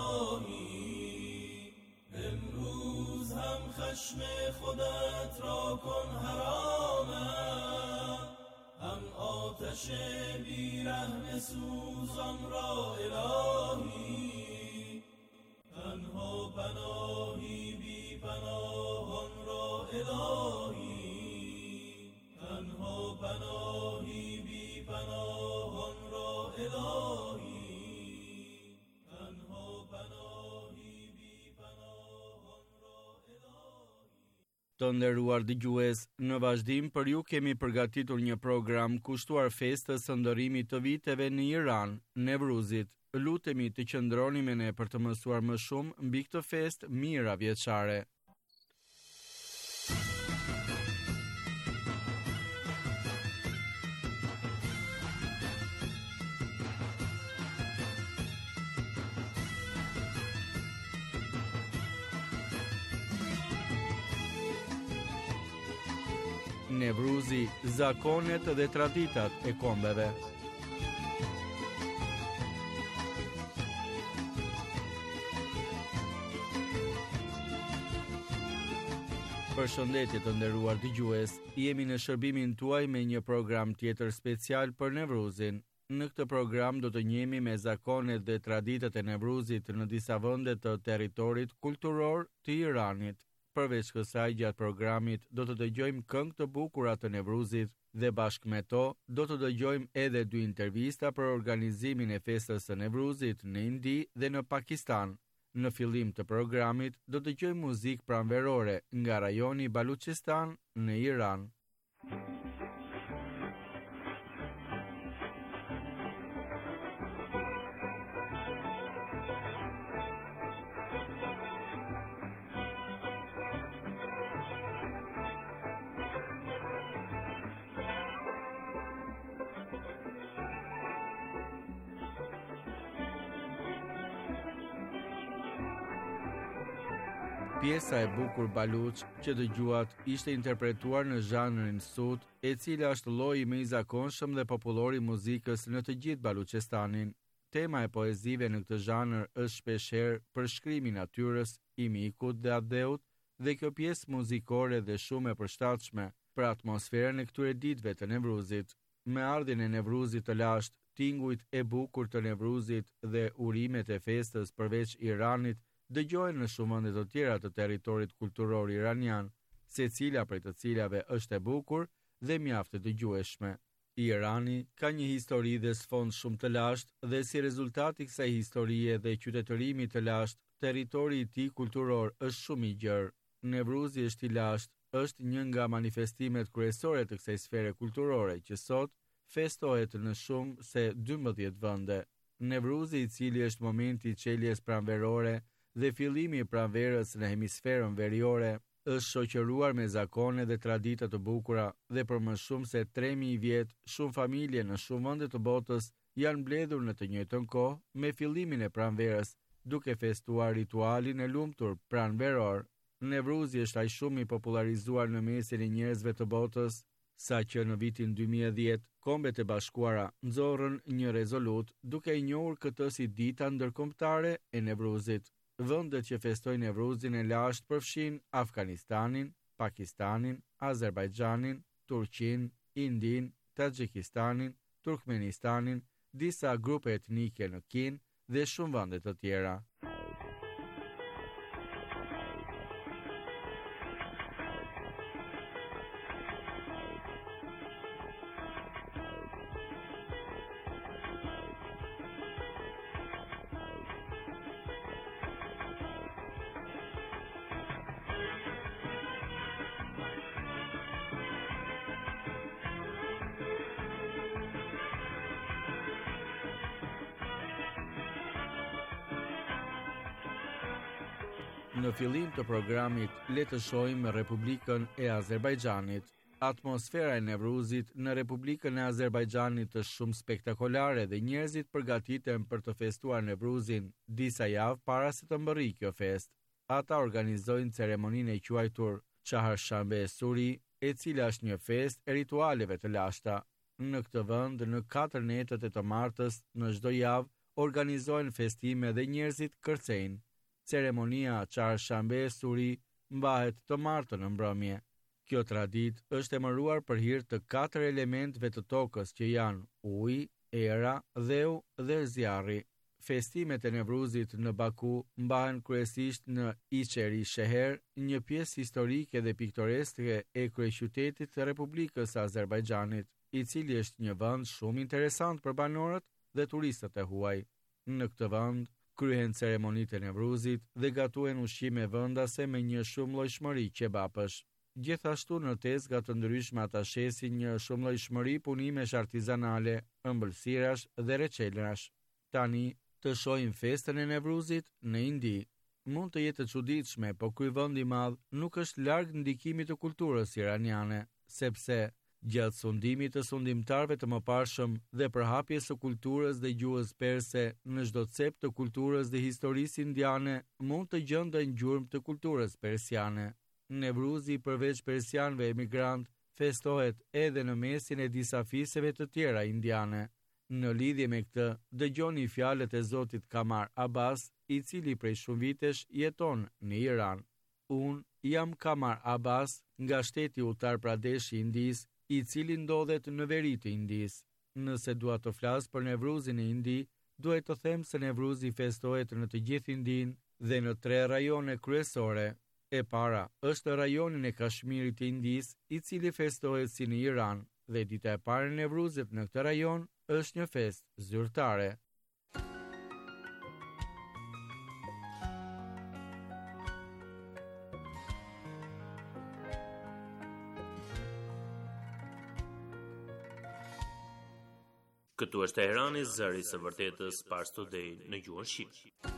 الهی امروز هم خشم خودت را کن حرامم هم آتش بیرحم سوزان را الهی تنها پناهی بی پناهان را الهی تنها پناهی بی پناهان را الهی تنها پناهی بی پناهان را الهی. Të nderuar dëgjues, në vazhdim për ju kemi përgatitur një program kushtuar festës së ndërimit të viteve në Iran, Nevruzit. Lutemi të qëndroni me ne për të mësuar më shumë mbi këtë festë mira vjeçare. Nevruzi, zakonet dhe traditat e kombeve. Përshëndetje të nderuar dëgjues, jemi në shërbimin tuaj me një program tjetër special për Nevruzin. Në këtë program do të njihemi me zakonet dhe traditat e Nevruzit në disa vende të territorit kulturor të Iranit. Përveç kësaj, gjatë programit do të dëgjojmë këngë të bukura të Nevruzit dhe bashkë me to do të dëgjojmë edhe dy intervista për organizimin e festës së Nevruzit në Indi dhe në Pakistan. Në fillim të programit do të dëgjojmë muzikë pranverore nga rajoni Baluchistan në Iran. Pjesa e bukur Baluç që dëgjuat ishte interpretuar në zhanrin sut, e cila është lloji më i zakonshëm dhe popullor i muzikës në të gjithë Baluçistanin. Tema e poezive në këtë zhanër është shpeshherë përshkrimi i natyrës, i mikut dhe adheut, dhe kjo pjesë muzikore dhe shumë e përshtatshme për atmosferën e këtyre ditëve të Nevruzit. Me ardhin e Nevruzit të lashtë, tingujt e bukur të Nevruzit dhe urimet e festës përveç Iranit dëgjojnë në shumë vende të tjera të territorit kulturor iranian, secila prej të cilave është e bukur dhe mjaft e dëgjueshme. Irani ka një histori dhe sfond shumë të lashtë dhe si rezultat i kësaj historie dhe qytetërimit të lashtë, territori i tij kulturor është shumë i gjerë. Nevruzi është i lashtë, është një nga manifestimet kryesore të kësaj sfere kulturore që sot festohet në shumë se dymbëdhjetë vende. Nevruzi, i cili është momenti i çeljes pranverore dhe fillimi i pranverës në hemisferën veriore, është shoqëruar me zakone dhe tradita të bukura dhe për më shumë se tre mijë vjet, shumë familje në shumë vende të botës janë mbledhur në të njëjtën kohë me fillimin e pranverës, duke festuar ritualin e lumtur pranveror. Nevruzi është aq shumë i popularizuar në mesin e njerëzve të botës sa që në vitin dy mijë e dhjetë Kombet e Bashkuara nxorrën një rezolut duke i njohur këtë si dita ndërkombëtare e Nevruzit. Vendet që festojnë Nevruzin e lashtë përfshin Afganistanin, Pakistanin, Azerbajxhanin, Turqinë, Indinë, Taxhikistanin, Turkmenistanin, disa grupe etnike në Kinë dhe shumë vende të tjera. Në fillim të programit, le të shohim Republikën e Azerbajxhanit. Atmosfera e Nevruzit në Republikën e Azerbajxhanit është shumë spektakolare dhe njerëzit përgatiten për të festuar Nevruzin disa javë para se të mbërrijë kjo festë. Ata organizojnë ceremoninë e quajtur Çaharshambe Suri, e cila është një festë e ritualeve të lashta. Në këtë vend, në katër netët e të martës, në çdo javë organizohen festime dhe njerëzit kërcejnë. Ceremonia Çaharshambe Suri mbahet të martën në mbrëmje. Kjo traditë është emëruar për hir të katër elementëve të tokës që janë uji, era, dheu dhe zjarri. Festimet e Nevruzit në Baku mbahen kryesisht në İçeri Sheher, një pjesë historike dhe piktoreske e kryeqytetit të Republikës së Azerbajxhanit, i cili është një vend shumë interesant për banorët dhe turistët e huaj. Në këtë vend kryhen ceremonitë e Nevruzit dhe gatuhen ushqime vendase me një shumëllojshmëri qebapësh. Gjithashtu në tezga të ndryshme ata shesin një shumëllojshmëri punimesh artizanale, ëmbëlsirash dhe reçelrash. Tani të shohim festën e Nevruzit në Indi. Mund të jetë e çuditshme, po ky vend i madh nuk është larg ndikimit të kulturës iraniane, sepse gjatë sundimit të sundimtarëve të mëparshëm dhe përhapjes së kulturës dhe gjuhës perse në çdo cep të kulturës dhe historisë indiane mund të gjenden gjurmë të kulturës persiane. Nevruzi përveç persianëve emigrant festohet edhe në mesin e disa fiseve të tjera indiane. Në lidhje me këtë, dëgjoni fjalët e Zotit Kamar Abbas, i cili prej shumë vitesh jeton në Iran. Unë jam Kamar Abbas nga shteti Uttar Pradesh i Indisë, i cili ndodhet në veri të Indisë. Nëse dua të flas për Nevruzin e Indi, duhet të them se Nevruzi festohet në të gjithë Indinë dhe në tre rajone kryesore. E para është rajonin e Kashmirit të Indisë, i cili festohet si në Iran, dhe dita e parë e Nevruzit në këtë rajon është një festë zyrtare. Këtu është Teherani, zëri i së vërtetës, Pars Today në gjuhën shqipe.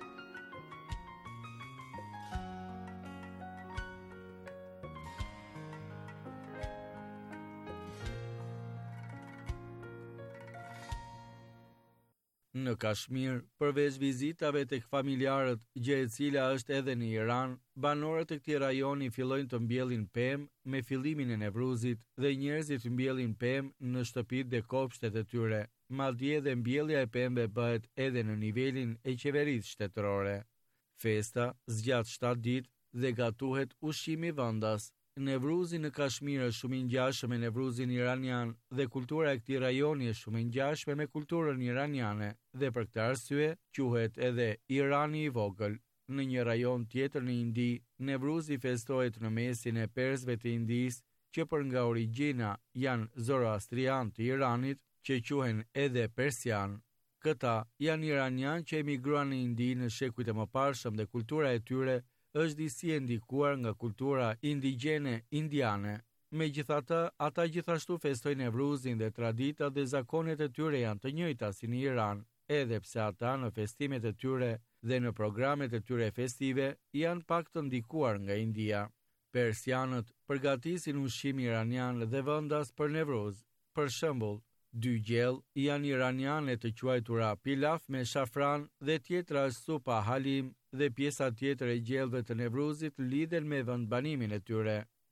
Në Kashmir, përveç vizitave tek familjarët, gjë e cila është edhe në Iran, banorët e këtij rajoni fillojnë të mbjellin pemë me fillimin e Nevruzit dhe njerëzit mbjellin pemë në shtëpitë dhe kopshtet e tyre. Madje edhe mbjellja e pemëve bëhet edhe në nivelin e qeverisë shtetërore. Festa zgjat shtatë ditë dhe gatuhet ushqimi vendas. Nevruzi në Kashmir është shumë i ngjashëm me Nevruzin iranian dhe kultura e këtij rajoni është shumë e ngjashme me kulturën iraniane dhe për këtë arsye quhet edhe Irani i vogël. Në një rajon tjetër në Indi, Nevruzi festohet në mesin e persëve të Indisë, që për nga origjina janë zoroastrian të Iranit, që quhen edhe persian. Këta janë iranian që emigruan në Indi në shekujt e mëparshëm dhe kultura e tyre është disi e ndikuar nga kultura indigjene indiane. Megjithatë, ata gjithashtu festojnë Nevruzin dhe traditat dhe zakonet e tyre janë të njëjta si në Iran, edhe pse ata në festimet e tyre dhe në programet e tyre festive janë pak të ndikuar nga India. Persianët përgatisin ushqim iranian dhe vendas për Nevruz. Për shembull, dy gjellë janë iraniane të quajtura pilaf me shafran dhe tjetra është supa halim dhe pjesa tjetër e gjellëve të Nevruzit lidhen me vendbanimin e tyre.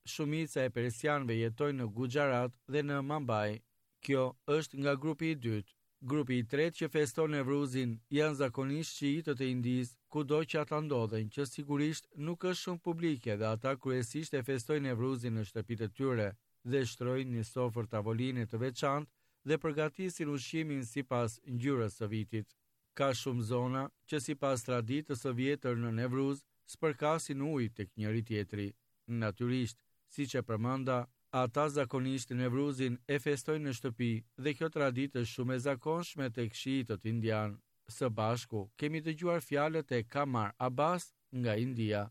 shumica e persianëve jetojnë në Gujarat dhe në Mumbai. Kjo është nga grupi i dytë. Grupi i tretë që feston Nevruzin janë zakonisht shiitët e Indisë, kudo që ata ndodhen, që sigurisht nuk është shumë publike dhe ata kryesisht e festojnë Nevruzin në shtëpitë e tyre dhe shtrojnë një sofër tavoline të veçantë dhe përgatisin ushqimin sipas ngjyrës së vitit. Ka shumë zona që sipas traditës së vjetër në Nevruz spërkasin ujë tek njëri tjetri. Natyrisht, siç e përmenda, ata zakonisht Nevruzin e festojnë në shtëpi dhe kjo traditë është shumë e zakonshme tek shiitët indian. Së bashku kemi dëgjuar fjalët e Kamar Abbas nga India.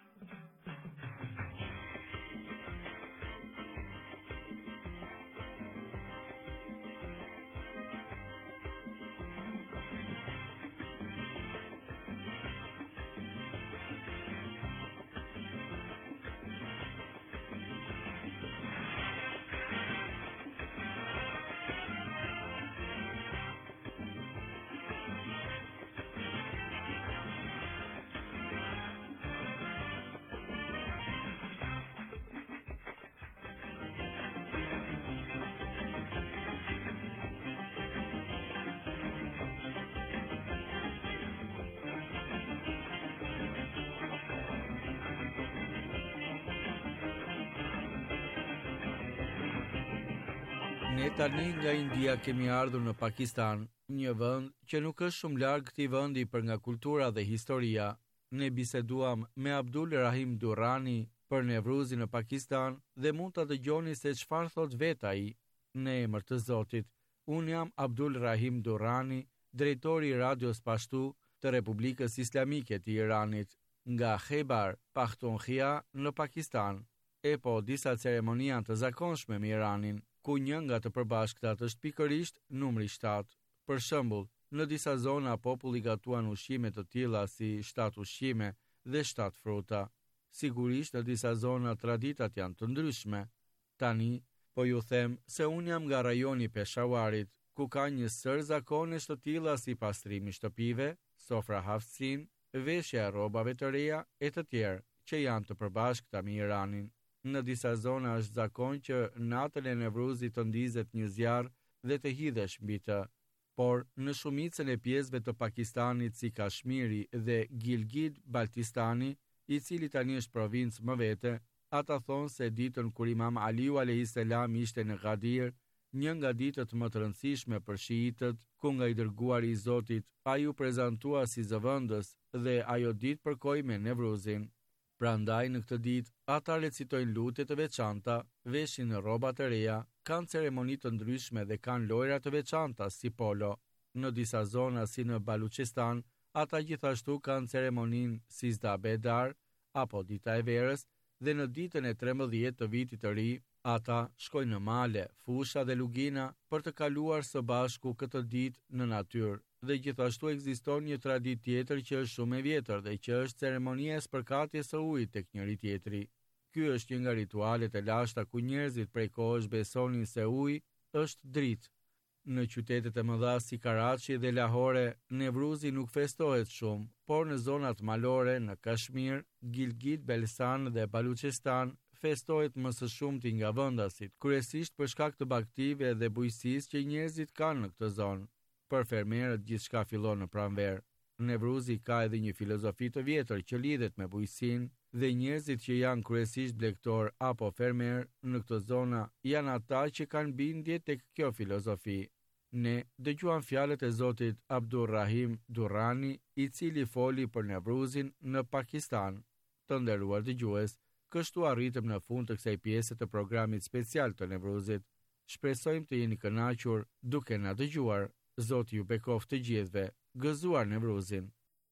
Ne tani nga India kemi ardhur në Pakistan, një vend që nuk është shumë larg këtij vendi për nga kultura dhe historia. Ne biseduam me Abdul Rahim Durrani për Nevruzin në Pakistan dhe mund ta dëgjoni se çfarë thot vet ai. Në emër të Zotit, unë jam Abdul Rahim Durrani, drejtori i Radios Pashtu të Republikës Islamike të Iranit, nga Khyber Pakhtunkhwa në Pakistan. E po disa ceremonia të zakonshme me Iranin, ku një nga të përbashkëtat është pikërisht numri shtatë. Për shembull, në disa zona populli gatuan ushqime të tilla si shtatë ushqime dhe shtatë fruta. Sigurisht në disa zona traditat janë të ndryshme. Tani, po ju them se unë jam nga rajoni Peshawarit, ku ka një sër zakonesh të tilla si pastrimi shtëpive, sofra haftësin, veshja e rrobave të reja e të tjerë që janë të përbashkëta me Iranin. Në disa zona është zakon që natën e Nevruzit të ndizet një zjarr dhe të hidhesh mbi të. Por në shumicën e pjesëve të Pakistanit si Kashmiri dhe Gilgit-Baltistani, i cili tani është provincë më vete, ata thonë se ditën kur Imam Aliu alayhis salam ishte në Ghadir, një nga ditët më të rëndësishme për shiitët, ku nga i dërguari i Zotit ai u prezantua si zëvendës dhe ajo ditë përkoi me Nevruzin. Prandaj në këtë ditë ata recitojnë lutje të veçanta, veshin rroba të reja, kanë ceremoni të ndryshme dhe kanë lojra të veçanta si polo. Në disa zona si në Baluchistan, ata gjithashtu kanë ceremoninë Sizda Bedar apo dita e verës dhe në ditën e trembëdhjetë të vitit të ri, ata shkojnë në male, fusha dhe lugina për të kaluar së bashku këtë ditë në natyrë. Dhe gjithashtu ekziston një traditë tjetër që është shumë e vjetër dhe që është ceremonia e spërkatjes së ujit tek njëri tjetri. Ky është një nga ritualet e lashta ku njerëzit prej kohësh besonin se uji është dritë. Në qytetet e mëdha si Karachi dhe Lahore, Nevruzi nuk festohet shumë, por në zonat malore në Kashmir, Gilgit, Baltistan dhe Baluchistan festohet më së shumti nga vendasit, kryesisht për shkak të baktive dhe bujqësisë që njerëzit kanë në këtë zonë. Për fermerët gjithçka fillon në pranverë. Nevruzi ka edhe një filozofi të vjetër që lidhet me bujqësinë dhe njerëzit që janë kryesisht blegtor apo fermer në këtë zona janë ata që kanë bindje tek kjo filozofi. Ne dëgjuam fjalët e Zotit Abdul Rahim Durrani, i cili foli për Nevruzin në Pakistan. Të nderuar dëgjues, kështu arritëm në fund të kësaj pjese të programit special të Nevruzit. Shpresojmë të jeni kënaqur duke na dëgjuar. Zoti ju bekoft të gjithëve. Gëzuar Nevruzin.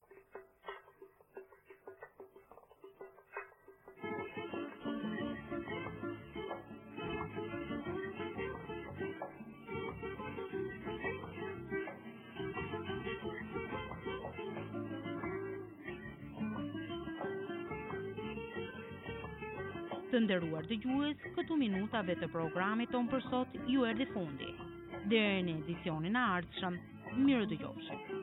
Të nderuar dëgjues, këtu minutave të programit ton për sot ju erdhi fundi. Deri në edicionin e ardhshëm, mirë dëgjofshim.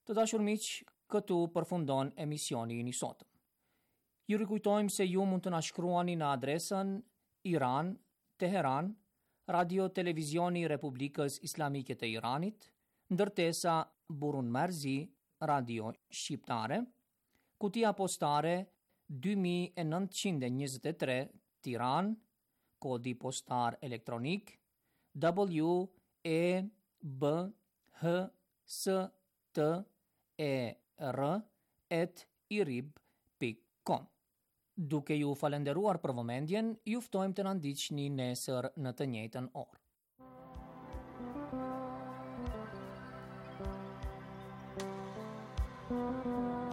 Të dashur miq, këtu përfundon emisioni i sotëm. Ju rikujtojmë se ju mund të na shkruani në adresën Iran, Teheran, Radio Televizioni i Republikës Islamike të Iranit, ndërtesa Burun Merzi, Radio Shqiptare, kutia postare dy mijë e nëntëqind e njëzet e tre, Tiranë, kodi postar elektronik W E B H S T E R at irib pikë com. Duke ju falenderuar për vëmendjen, ju ftojmë të na ndiqni nesër në të njëjtën orë. Thank you.